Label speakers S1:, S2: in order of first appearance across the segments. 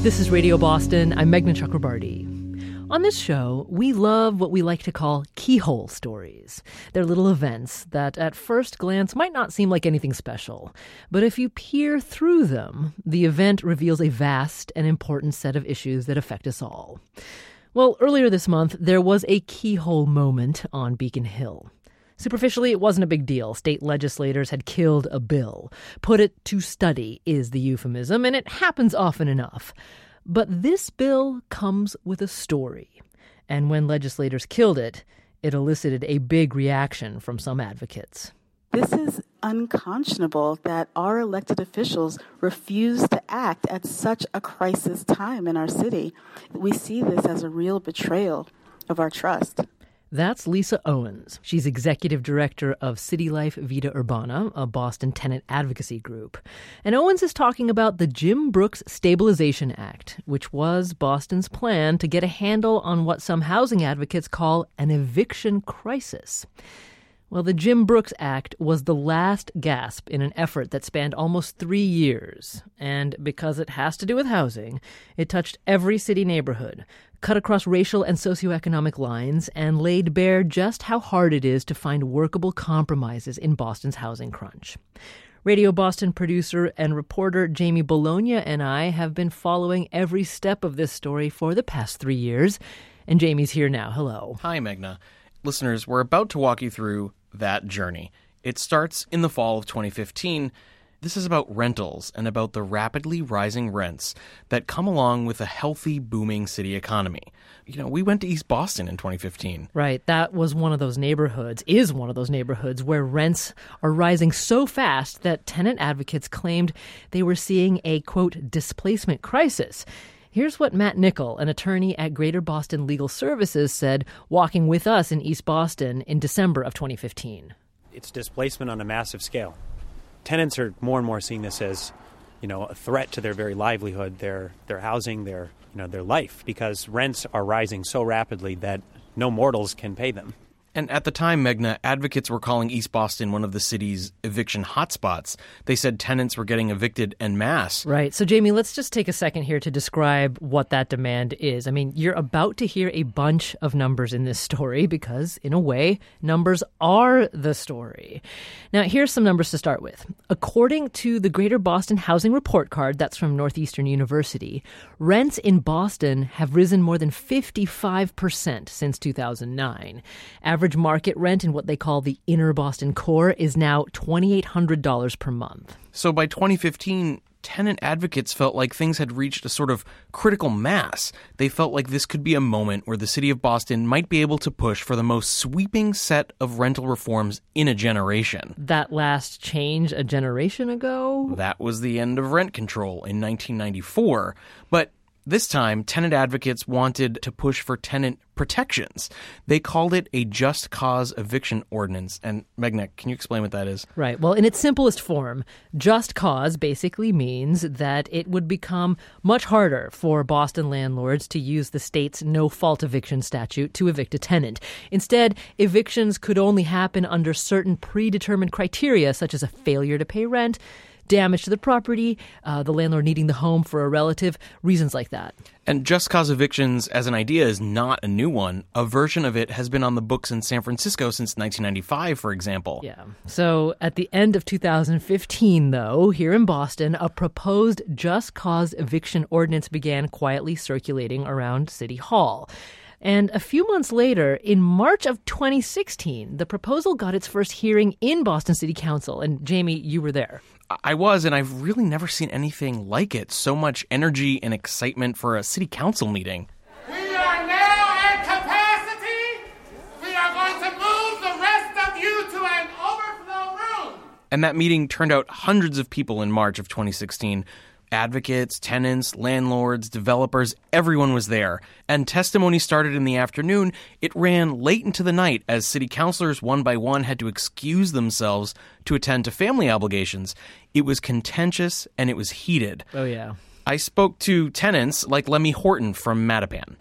S1: This is Radio Boston. I'm Meghna Chakrabarti. On this show, we love what we like to call keyhole stories. They're little events that at first glance might not seem like anything special. But if you peer through them, the event reveals a vast and important set of issues that affect us all. Well, earlier this month, there was a keyhole moment on Beacon Hill. Superficially, it wasn't a big deal. State legislators had killed a bill. Put it to study is the euphemism, and it happens often enough. But this bill comes with a story. And when legislators killed it, it elicited a big reaction from some advocates.
S2: This is unconscionable that our elected officials refuse to act at such a crisis time in our city. We see this as a real betrayal of our trust.
S1: That's Lisa Owens. She's executive director of City Life Vita Urbana, a Boston tenant advocacy group. And Owens is talking about the Jim Brooks Stabilization Act, which was Boston's plan to get a handle on what some housing advocates call an eviction crisis. Well, the Jim Brooks Act was the last gasp in an effort that spanned almost 3 years. And because it has to do with housing, it touched every city neighborhood, cut across racial and socioeconomic lines, and laid bare just how hard it is to find workable compromises in Boston's housing crunch. Radio Boston producer and reporter Jamie Bologna and I have been following every step of this story for the past 3 years. And Jamie's here now. Hello.
S3: Hi, Meghna. Listeners, we're about to walk you through that journey. It starts in the fall of 2015. This is about rentals and about the rapidly rising rents that come along with a healthy, booming city economy. You know, we went to East Boston in 2015.
S1: Right. That was one of those neighborhoods, where rents are rising so fast that tenant advocates claimed they were seeing a, quote, displacement crisis. Here's what Matt Nickel, an attorney at Greater Boston Legal Services, said walking with us in East Boston in December of 2015.
S4: It's displacement on a massive scale. Tenants are more and more seeing this as, a threat to their very livelihood, their housing, their life, because rents are rising so rapidly that no mortals can pay them.
S3: And at the time, Meghna, advocates were calling East Boston one of the city's eviction hotspots. They said tenants were getting evicted en masse.
S1: Right. So, Jamie, let's just take a second here to describe what that demand is. I mean, you're about to hear a bunch of numbers in this story because, in a way, numbers are the story. Now, here's some numbers to start with. According to the Greater Boston Housing Report Card, that's from Northeastern University, rents in Boston have risen more than 55% since 2009. Average market rent in what they call the inner Boston core is now $2,800 per month.
S3: So by 2015, tenant advocates felt like things had reached a sort of critical mass. They felt like this could be a moment where the city of Boston might be able to push for the most sweeping set of rental reforms in a generation.
S1: That last change a generation ago?
S3: That was the end of rent control in 1994. But this time, tenant advocates wanted to push for tenant protections. They called it a just cause eviction ordinance. And Meghna, can you explain what that is?
S1: Right. Well, in its simplest form, just cause basically means that it would become much harder for Boston landlords to use the state's no-fault eviction statute to evict a tenant. Instead, evictions could only happen under certain predetermined criteria, such as a failure to pay rent, damage to the property, the landlord needing the home for a relative, reasons like that.
S3: And just cause evictions as an idea is not a new one. A version of it has been on the books in San Francisco since 1995, for example.
S1: Yeah. So at the end of 2015, though, here in Boston, a proposed just cause eviction ordinance began quietly circulating around City Hall. And a few months later, in March of 2016, the proposal got its first hearing in Boston City Council. And Jamie, you were there.
S3: I was, and I've really never seen anything like it. So much energy and excitement for a city council meeting.
S5: We are now at capacity. We are going to move the rest of you to an overflow room.
S3: And that meeting turned out hundreds of people in March of 2016. Advocates, tenants, landlords, developers, everyone was there. And testimony started in the afternoon. It ran late into the night as city councilors one by one had to excuse themselves to attend to family obligations. It was contentious and it was heated.
S1: Oh, yeah.
S3: I spoke to tenants like Lemmy Horton from Mattapan.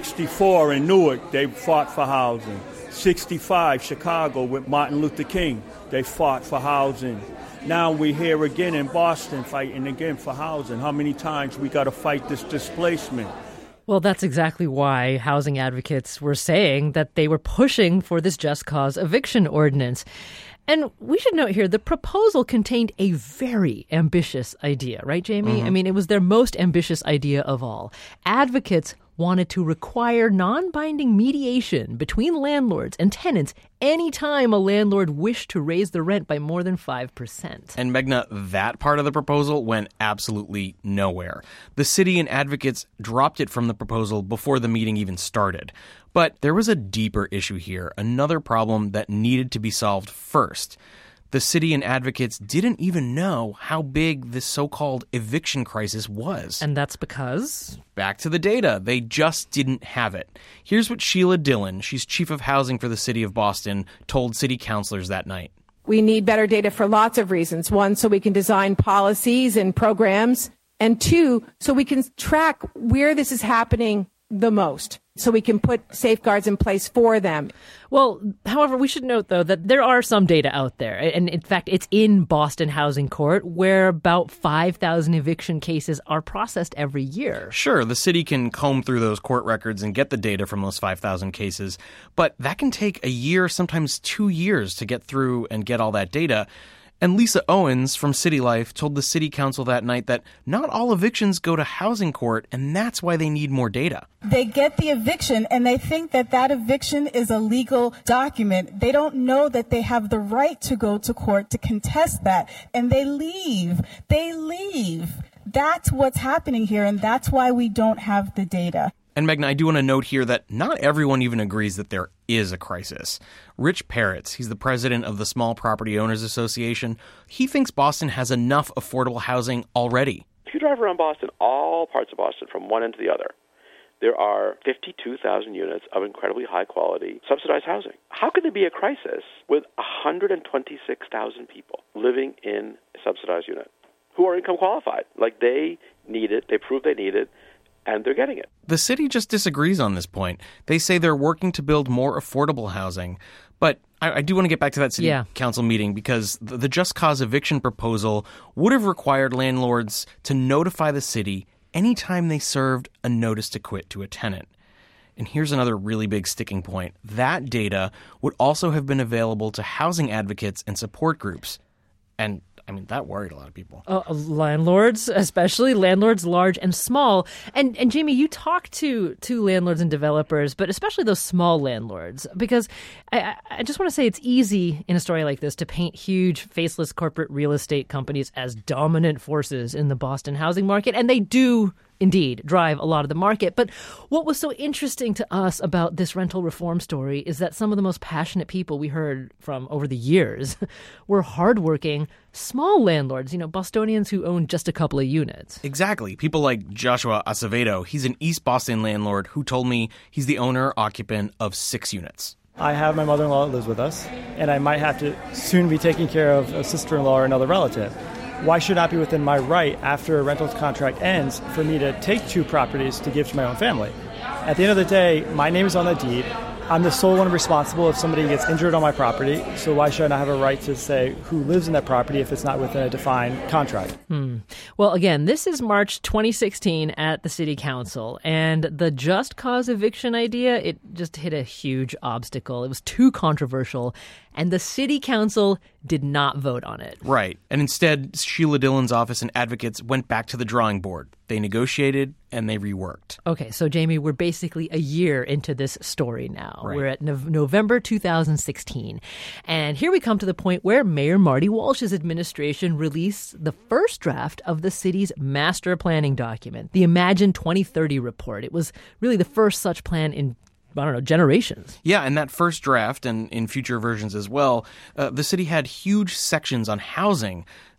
S6: 64 in Newark, they fought for housing. 65, Chicago with Martin Luther King, they fought for housing. Now we're here again in Boston fighting again for housing. How many times we got to fight this displacement?
S1: Well, that's exactly why housing advocates were saying that they were pushing for this just cause eviction ordinance. And we should note here, the proposal contained a very ambitious idea, right, Jamie? I mean, it was their most ambitious idea of all. Advocates wanted to require non-binding mediation between landlords and tenants anytime a landlord wished to raise the rent by more than 5%.
S3: And Meghna, that part of the proposal went absolutely nowhere. The city and advocates dropped it from the proposal before the meeting even started. But there was a deeper issue here, another problem that needed to be solved first. The city and advocates didn't even know how big this so-called eviction crisis was.
S1: And that's because?
S3: Back to the data. They just didn't have it. Here's what Sheila Dillon, she's chief of housing for the city of Boston, told city councilors that night.
S7: We need better data for lots of reasons. One, so we can design policies and programs. And two, so we can track where this is happening the most, so we can put safeguards in place for them.
S1: Well, however, we should note, though, that there are some data out there. And in fact, it's in Boston Housing Court, where about 5,000 eviction cases are processed every year.
S3: Sure, the city can comb through those court records and get the data from those 5,000 cases, but that can take a year, sometimes 2 years to get through and get all that data. And Lisa Owens from City Life told the city council that night that not all evictions go to housing court, and that's why they need more data.
S8: They get the eviction and they think that that eviction is a legal document. They don't know that they have the right to go to court to contest that. And they leave. That's what's happening here, and that's why we don't have the data.
S3: And Meghna, I do want to note here that not everyone even agrees that there is a crisis. Rich Peretz, he's the president of the Small Property Owners Association. He thinks Boston has enough affordable housing already.
S9: If you drive around Boston, all parts of Boston, from one end to the other, there are 52,000 units of incredibly high-quality subsidized housing. How can there be a crisis with 126,000 people living in a subsidized unit who are income qualified? Like, they need it, they prove they need it, and they're getting it.
S3: The city just disagrees on this point. They say they're working to build more affordable housing. But I do want to get back to that city council meeting, because the just cause eviction proposal would have required landlords to notify the city anytime they served a notice to quit to a tenant. And here's another really big sticking point. That data would also have been available to housing advocates and support groups. And I mean, that worried a lot of people.
S1: Landlords, especially landlords large and small. And Jamie, you talk to landlords and developers, but especially those small landlords, because I just want to say it's easy in a story like this to paint huge, faceless corporate real estate companies as dominant forces in the Boston housing market. And they do indeed drive a lot of the market. But what was so interesting to us about this rental reform story is that some of the most passionate people we heard from over the years were hardworking, small landlords, Bostonians who own just a couple of units.
S3: Exactly. People like Joshua Acevedo. He's an East Boston landlord who told me he's the owner-occupant of 6 units.
S10: I have my mother-in-law that lives with us, and I might have to soon be taking care of a sister-in-law or another relative. Why should it not be within my right, after a rental contract ends, for me to take 2 properties to give to my own family? At the end of the day, my name is on the deed. I'm the sole one responsible if somebody gets injured on my property, so why should I not have a right to say who lives in that property if it's not within a defined contract?
S1: Well, again, this is March 2016 at the City Council, and the just cause eviction idea, it just hit a huge obstacle. It was too controversial, and the City Council did not vote on it.
S3: Right. And instead, Sheila Dillon's office and advocates went back to the drawing board. They negotiated and they reworked.
S1: Okay, so Jamie, we're basically a year into this story now.
S3: Right.
S1: We're at November 2016. And here we come to the point where Mayor Marty Walsh's administration released the first draft of the city's master planning document, the Imagine 2030 report. It was really the first such plan in generations.
S3: Yeah, and that first draft, and in future versions as well, the city had huge sections on housing.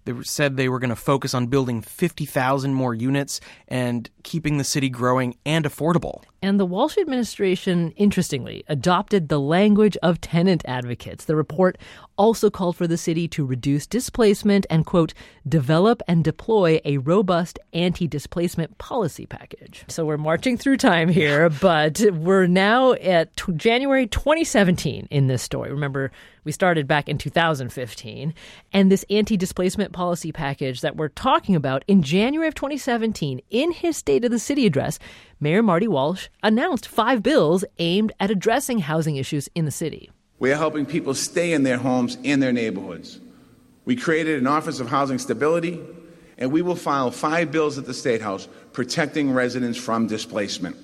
S3: They said they were going to focus on building 50,000 more units and keeping the city growing and affordable.
S1: And the Walsh administration, interestingly, adopted the language of tenant advocates. The report also called for the city to reduce displacement and, quote, develop and deploy a robust anti-displacement policy package. So we're marching through time here, but we're now at January 2017 in this story. Remember, we started back in 2015. And this anti-displacement policy package that we're talking about, in January of 2017, in his State of the City address, Mayor Marty Walsh announced 5 bills aimed at addressing housing issues in the city.
S11: We are helping people stay in their homes and their neighborhoods. We created an Office of Housing Stability, and we will file 5 bills at the State House protecting residents from displacement.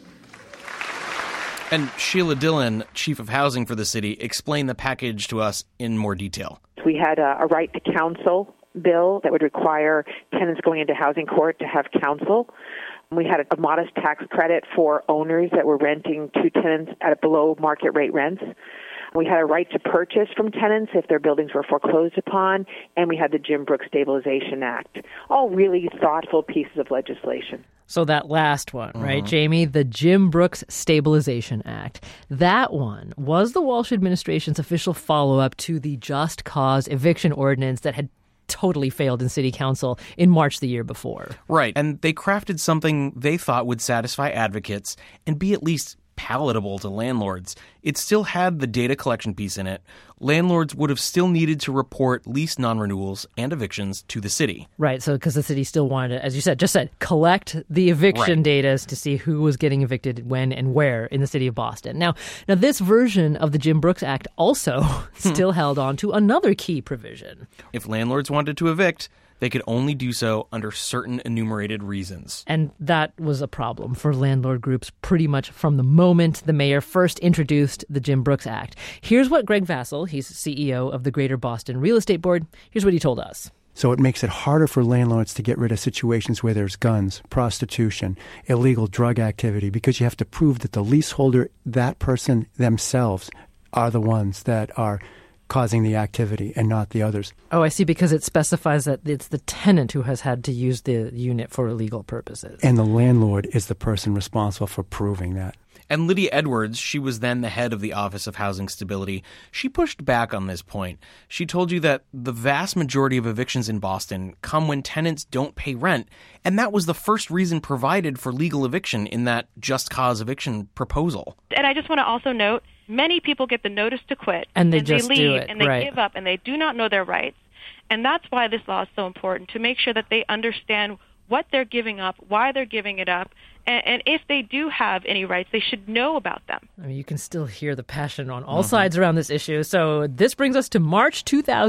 S3: And Sheila Dillon, Chief of Housing for the city, explained the package to us in more detail.
S12: We had a right to counsel bill that would require tenants going into housing court to have counsel. We had a modest tax credit for owners that were renting to tenants at below market rate rents. We had a right to purchase from tenants if their buildings were foreclosed upon, and we had the Jim Brooks Stabilization Act. All really thoughtful pieces of legislation.
S1: So that last one, right, Jamie, the Jim Brooks Stabilization Act, that one was the Walsh administration's official follow-up to the Just Cause eviction ordinance that had totally failed in city council in March the year before.
S3: Right, and they crafted something they thought would satisfy advocates and be at least palatable to landlords. It still had the data collection piece in it. Landlords would have still needed to report lease non-renewals and evictions to the city.
S1: Right, so because the city still wanted to, as you said, collect the eviction data to see who was getting evicted when and where in the city of Boston. Now this version of the Jim Brooks Act also still held on to another key provision.
S3: If landlords wanted to evict, they could only do so under certain enumerated reasons.
S1: And that was a problem for landlord groups pretty much from the moment the mayor first introduced the Jim Brooks Act. Here's what Greg Vassell, he's CEO of the Greater Boston Real Estate Board, here's what he told us.
S13: So it makes it harder for landlords to get rid of situations where there's guns, prostitution, illegal drug activity, because you have to prove that the leaseholder, that person themselves, are the ones that are causing the activity and not the others.
S1: Oh, I see, because it specifies that it's the tenant who has had to use the unit for illegal purposes.
S13: And the landlord is the person responsible for proving that.
S3: And Lydia Edwards, she was then the head of the Office of Housing Stability. She pushed back on this point. She told you that the vast majority of evictions in Boston come when tenants don't pay rent, and that was the first reason provided for legal eviction in that Just Cause eviction proposal.
S14: And I just want to also note, many people get the notice to quit,
S1: and they just
S14: leave,
S1: do it,
S14: and they give up, and they do not know their rights. And that's why this law is so important, to make sure that they understand what they're giving up, why they're giving it up, and if they do have any rights, they should know about them.
S1: I mean, you can still hear the passion on all sides around this issue. So this brings us to March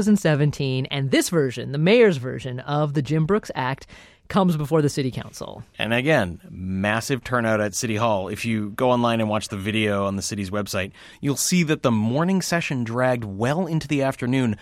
S1: 2017, and this version, the mayor's version of the Jim Brooks Act, comes before the city council.
S3: And again, massive turnout at City Hall. If you go online and watch the video on the city's website, you'll see that the morning session dragged well into the afternoon,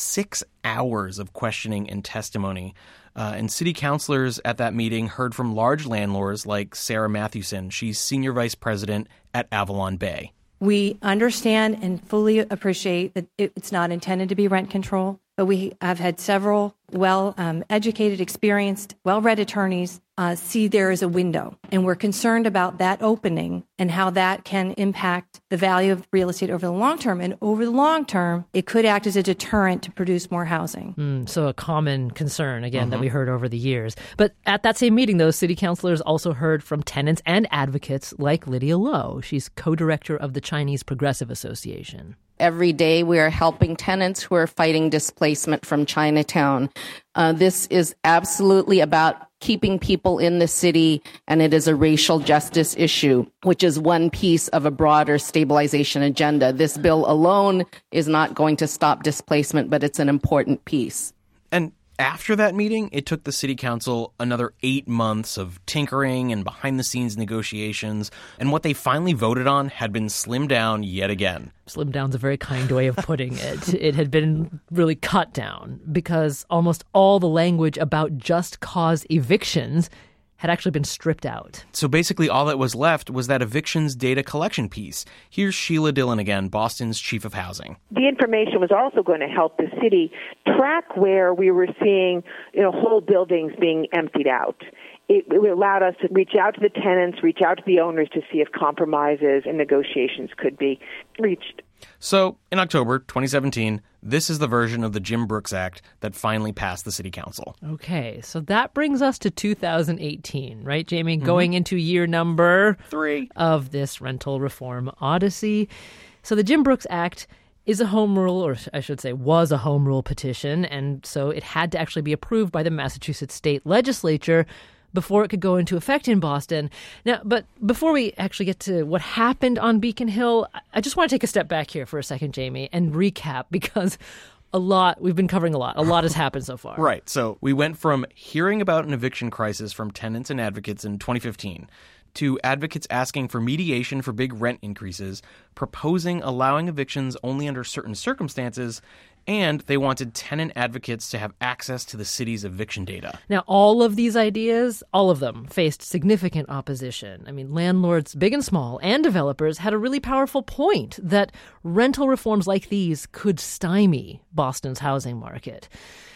S3: 6 hours of questioning and testimony. And city councilors at that meeting heard from large landlords like Sarah Mathewson. She's senior vice president at Avalon Bay.
S15: We understand and fully appreciate that it's not intended to be rent control, but we have had several well-educated, experienced, well-read attorneys see there is a window. And we're concerned about that opening and how that can impact the value of real estate over the long term. And over the long term, it could act as a deterrent to produce more housing.
S1: So a common concern, again, that we heard over the years. But at that same meeting, those city councilors also heard from tenants and advocates like Lydia Lowe. She's co-director of the Chinese Progressive Association.
S16: Every day we are helping tenants who are fighting displacement from Chinatown. This is absolutely about keeping people in the city, and it is a racial justice issue, which is one piece of a broader stabilization agenda. This bill alone is not going to stop displacement, but it's an important piece.
S3: And after that meeting, it took the city council another 8 months of tinkering and behind-the-scenes negotiations, and what they finally voted on had been slimmed down yet again.
S1: Slimmed down's a very kind way of putting it. It had been really cut down because almost all the language about just cause evictions had actually been stripped out.
S3: So basically all that was left was that evictions data collection piece. Here's Sheila Dillon again, Boston's chief of housing.
S12: The information was also going to help the city track where we were seeing, whole buildings being emptied out. It allowed us to reach out to the tenants, reach out to the owners to see if compromises and negotiations could be reached.
S3: So, in October 2017, this is the version of the Jim Brooks Act that finally passed the city council.
S1: Okay, so that brings us to 2018, right, Jamie? Going into year number 3 of this rental reform odyssey. So the Jim Brooks Act is a home rule, or I should say was a home rule petition, and so it had to actually be approved by the Massachusetts state legislature before it could go into effect in Boston. Now, but before we actually get to what happened on Beacon Hill, I just want to take a step back here for a second, Jamie, and recap, because we've been covering a lot has happened so far.
S3: Right. So we went from hearing about an eviction crisis from tenants and advocates in 2015 to advocates asking for mediation for big rent increases, proposing allowing evictions only under certain circumstances, and they wanted tenant advocates to have access to the city's eviction data.
S1: Now, all of these ideas, all of them, faced significant opposition. I mean, landlords, big and small, and developers had a really powerful point that rental reforms like these could stymie Boston's housing market.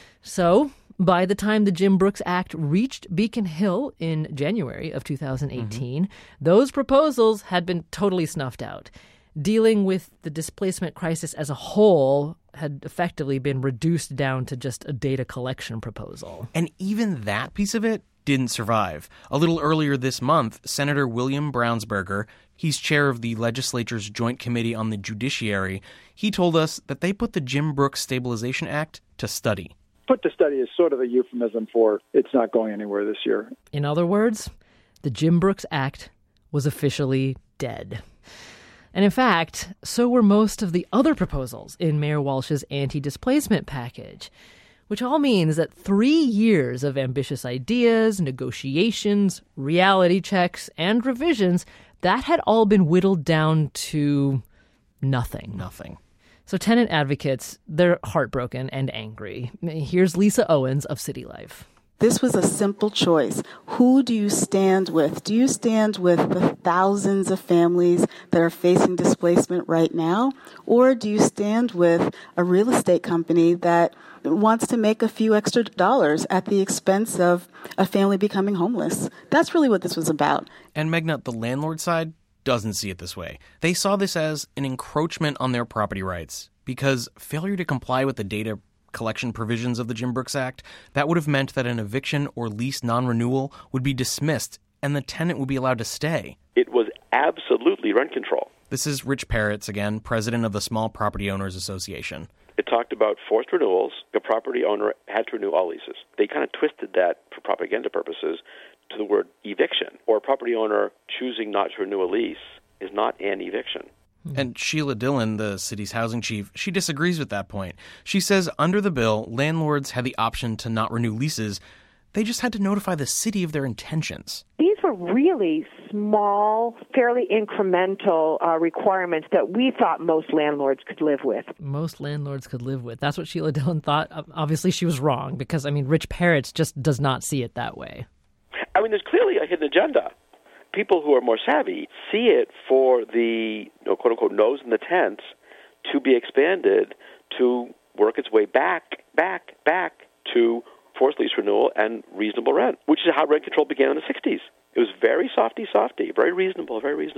S1: So, by the time the Jim Brooks Act reached Beacon Hill in January of 2018, those proposals had been totally snuffed out. Dealing with the displacement crisis as a whole had effectively been reduced down to just a data collection proposal.
S3: And even that piece of it didn't survive. A little earlier this month, Senator William Brownsberger, he's chair of the legislature's Joint Committee on the Judiciary, he told us that they put the Jim Brooks Stabilization Act to study.
S17: Put to study is sort of a euphemism for it's not going anywhere this year.
S1: In other words, the Jim Brooks Act was officially dead. And in fact, so were most of the other proposals in Mayor Walsh's anti-displacement package, which all means that 3 years of ambitious ideas, negotiations, reality checks, and revisions, that had all been whittled down to nothing. So tenant advocates, they're heartbroken and angry. Here's Lisa Owens of City Life.
S2: This was a simple choice. Who do you stand with? Do you stand with the thousands of families that are facing displacement right now? Or do you stand with a real estate company that wants to make a few extra dollars at the expense of a family becoming homeless? That's really what this was about.
S3: And Meghna, the landlord side doesn't see it this way. They saw this as an encroachment on their property rights because failure to comply with the data collection provisions of the Jim Brooks Act, that would have meant that an eviction or lease non-renewal would be dismissed and the tenant would be allowed to stay.
S9: It was absolutely rent control.
S3: This is Rich Peretz, again, president of the Small Property Owners Association.
S9: It talked about forced renewals. The property owner had to renew all leases. They kind of twisted that for propaganda purposes to the word eviction, or a property owner choosing not to renew a lease is not an eviction.
S3: And Sheila Dillon, the city's housing chief, she disagrees with that point. She says under the bill, landlords had the option to not renew leases. They just had to notify the city of their intentions.
S12: These were really small, fairly incremental requirements that we thought most landlords could live with.
S1: Most landlords could live with. That's what Sheila Dillon thought. Obviously, she was wrong because, Rich Peretz just does not see it that way.
S9: There's clearly a hidden agenda. People who are more savvy see it for the quote-unquote nose in the tent to be expanded to work its way back to forced lease renewal and reasonable rent, which is how rent control began in the 60s. It was very softy, very reasonable,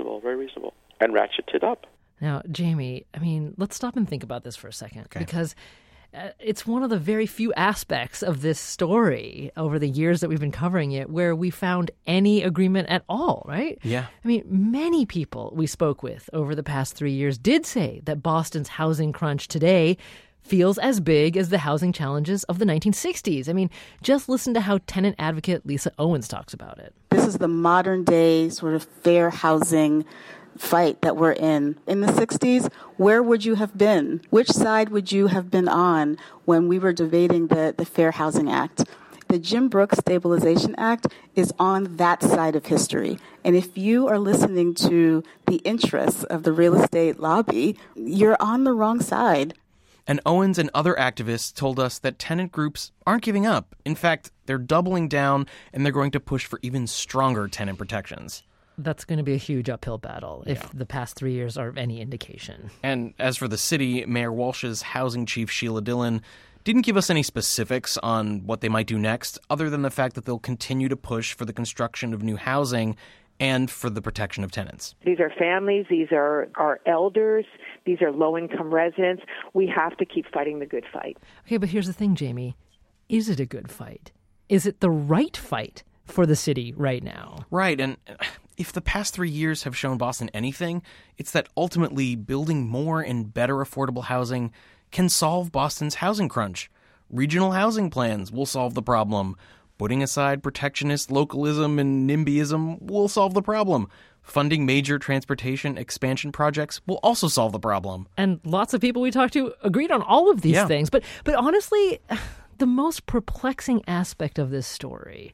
S9: and ratcheted up.
S1: Now, Jamie, let's stop and think about this for a second, because it's one of the very few aspects of this story over the years that we've been covering it where we found any agreement at all, right?
S3: Yeah.
S1: Many people we spoke with over the past 3 years did say that Boston's housing crunch today feels as big as the housing challenges of the 1960s. Just listen to how tenant advocate Lisa Owens talks about it.
S2: This is the modern day sort of fair housing fight that we're in. In the 60s, where would you have been? Which side would you have been on when we were debating the Fair Housing Act? The Jim Brooks Stabilization Act is on that side of history. And if you are listening to the interests of the real estate lobby, you're on the wrong side.
S3: And Owens and other activists told us that tenant groups aren't giving up. In fact, they're doubling down, and they're going to push for even stronger tenant protections.
S1: That's going to be a huge uphill battle if the past 3 years are any indication.
S3: And as for the city, Mayor Walsh's housing chief, Sheila Dillon, didn't give us any specifics on what they might do next, other than the fact that they'll continue to push for the construction of new housing and for the protection of tenants.
S12: These are families. These are our elders. These are low-income residents. We have to keep fighting the good fight.
S1: Okay, but here's the thing, Jamie. Is it a good fight? Is it the right fight for the city right now?
S3: Right, and if the past 3 years have shown Boston anything, it's that ultimately building more and better affordable housing can solve Boston's housing crunch. Regional housing plans will solve the problem. Putting aside protectionist localism and NIMBYism will solve the problem. Funding major transportation expansion projects will also solve the problem.
S1: And lots of people we talked to agreed on all of these things. But honestly, the most perplexing aspect of this story,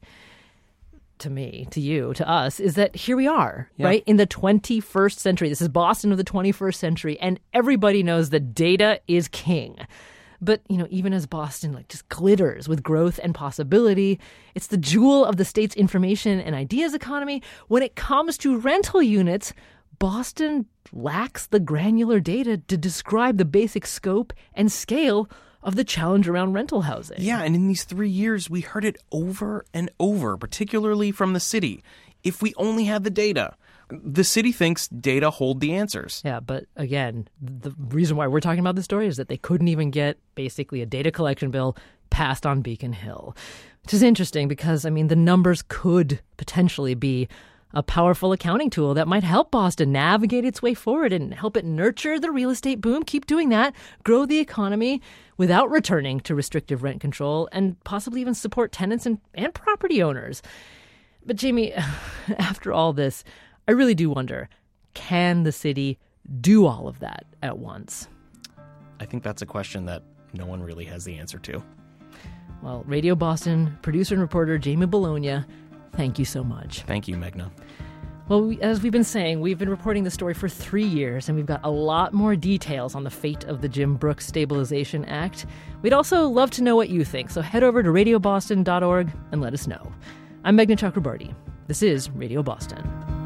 S1: to me, to you, to us, is that here we are, right? In the 21st century. This is Boston of the 21st century, and everybody knows that data is king. But, even as Boston just glitters with growth and possibility, it's the jewel of the state's information and ideas economy. When it comes to rental units, Boston lacks the granular data to describe the basic scope and scale of the challenge around rental housing.
S3: Yeah, and in these 3 years, we heard it over and over, particularly from the city. If we only had the data. The city thinks data hold the answers.
S1: Yeah, but again, the reason why we're talking about this story is that they couldn't even get basically a data collection bill passed on Beacon Hill. Which is interesting because, the numbers could potentially be a powerful accounting tool that might help Boston navigate its way forward and help it nurture the real estate boom, keep doing that, grow the economy without returning to restrictive rent control, and possibly even support tenants and property owners. But Jamie, after all this, I really do wonder, can the city do all of that at once?
S3: I think that's a question that no one really has the answer to.
S1: Well, Radio Boston producer and reporter Jamie Bologna, thank you so much.
S3: Thank you, Meghna.
S1: Well, as we've been saying, we've been reporting the story for 3 years, and we've got a lot more details on the fate of the Jim Brooks Stabilization Act. We'd also love to know what you think, so head over to radioboston.org and let us know. I'm Meghna Chakrabarti. This is Radio Boston.